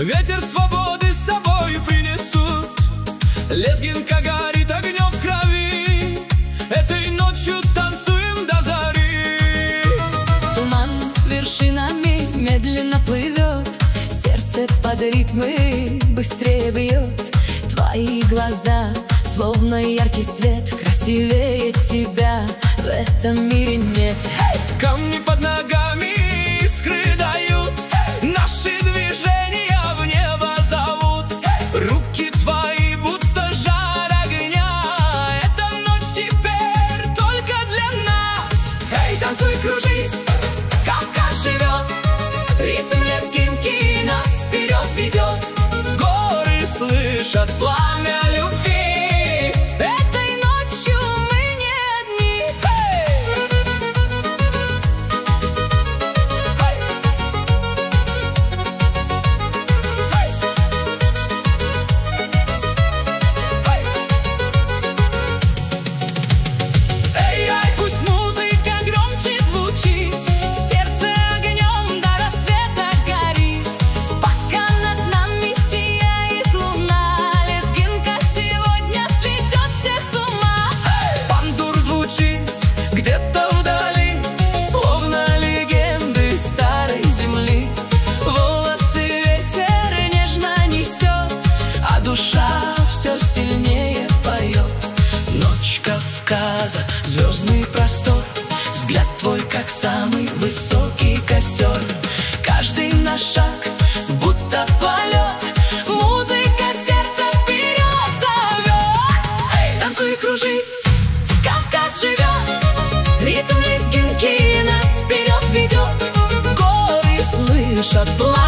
Ветер свободы с собой принесут. Лезгинка горит огнем в крови. Этой ночью танцуем до зари. Туман вершинами медленно плывет, сердце под ритмы быстрее бьет. Твои глаза, словно яркий свет, красивее тебя в этом мире нет. Камни под ногами искры дают, наши движения в небо зовут. Руки твои будто жар огня, эта ночь теперь только для нас. Эй, танцуй, кружись, Кавказ живет, ритм лезгинки нас вперед ведет. Горы слышат пламя любви. Этой ночью мы не одни. Эй-ай, пусть музыка громче звучит, Сердце огнем до рассвета горит. Пока над нами сияет луна, лезгинка сегодня сведет всех с ума. бандур звучит где-то вдали, словно легенды старой земли. Волосы ветер нежно несет, А душа все сильнее поет. Ночь Кавказа, звездный простор, взгляд твой, как самый высокий костер. Каждый наш шаг будто полет, музыка сердца вперед зовет. танцуй, кружись. Кавказ живет, ритм лезгинки нас вперед ведет. Горы слышат пламя